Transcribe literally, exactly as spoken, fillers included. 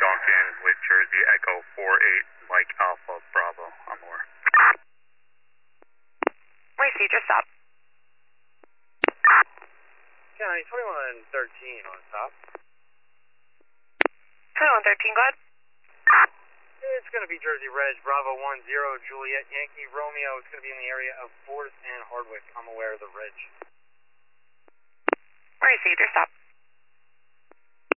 Duncan with Jersey Echo four eight, Mike Alpha Bravo, I'm aware. Receive, just stop. County twenty-one thirteen on top. twenty-one thirteen, go ahead. It's going to be Jersey Reg, Bravo one zero, Juliet Yankee Romeo. It's going to be in the area of fourth and Hardwick. I'm aware of the Reg. Receive, just stop.